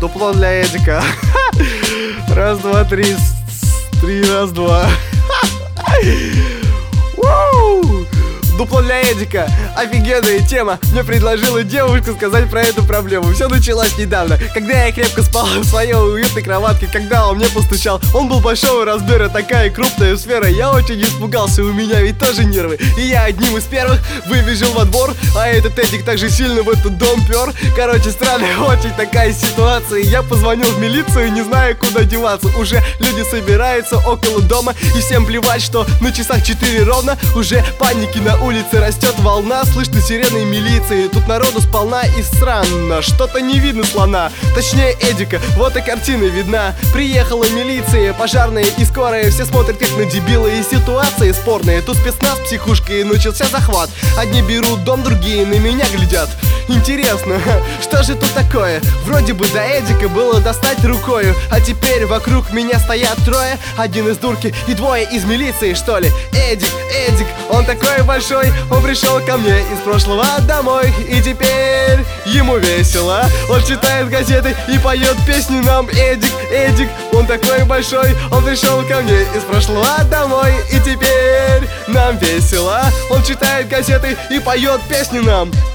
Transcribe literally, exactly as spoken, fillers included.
дупло для Эдика. Раз, два, три. Три, раз, два. Дупло для Эдика. Офигенная тема. Мне предложила девушка сказать про эту проблему. Все началось недавно, когда я крепко спал в своей уютной кроватке. Когда он мне постучал, он был большого размера, такая крупная сфера. Я очень испугался, у меня ведь тоже нервы. И я одним из первых выбежал во двор, а этот Эдик так же сильно в этот дом пер. Короче, странная очень такая ситуация. Я позвонил в милицию, не знаю, куда деваться. Уже люди собираются около дома, и всем плевать, что на часах четыре ровно. Уже паники на улице. Улице растет волна, слышно сирены милиции. Тут народу сполна и странно, что-то не видно слона. Точнее Эдика, вот и картина видна. Приехала милиция, пожарная и скорая. Все смотрят как на дебила, и ситуация спорная. Тут спецназ, психушка, и начался захват. Одни берут дом, другие на меня глядят. Интересно, что же тут такое? Вроде бы до Эдика было достать рукою, а теперь вокруг меня стоят трое. Один из дурки и двое из милиции, что ли. Эдик, Эдик, он такой большой. Он пришел ко мне из прошлого домой, и теперь ему весело. Он читает газеты и поет песни нам. Эдик, Эдик, он такой большой. Он пришел ко мне из прошлого домой, и теперь нам весело. Он читает газеты и поет песни нам.